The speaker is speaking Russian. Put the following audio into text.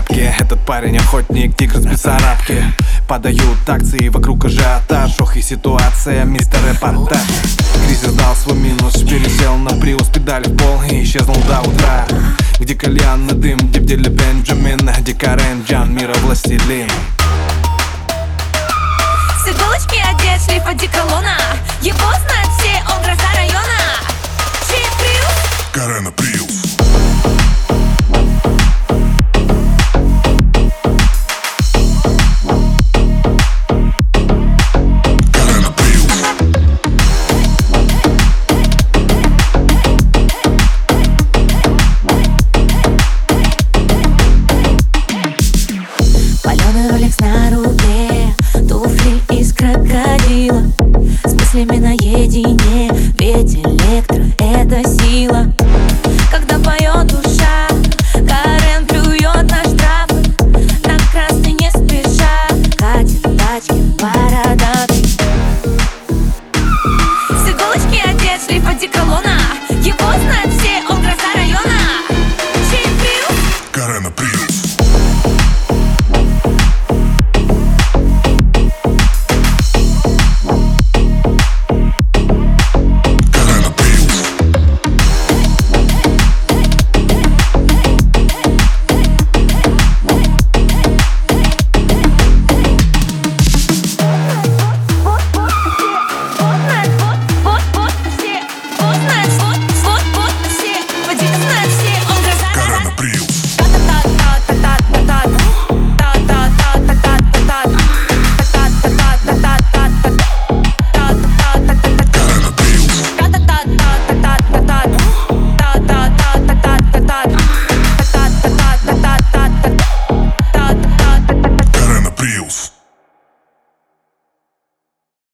порядке. Этот парень охотник, тигр с Бессарабки. Подают акции, вокруг ажиотаж. Ох и ситуация, мистер репортаж. Кризис дал свой минус, пересел на приус, педали в пол и исчезнул до утра. Где кальянный дым, где бдели Бенджамин, где Карен Джан, мира властелин. С иголочки одет шлейф одеколона. Его знают все, он гроза района.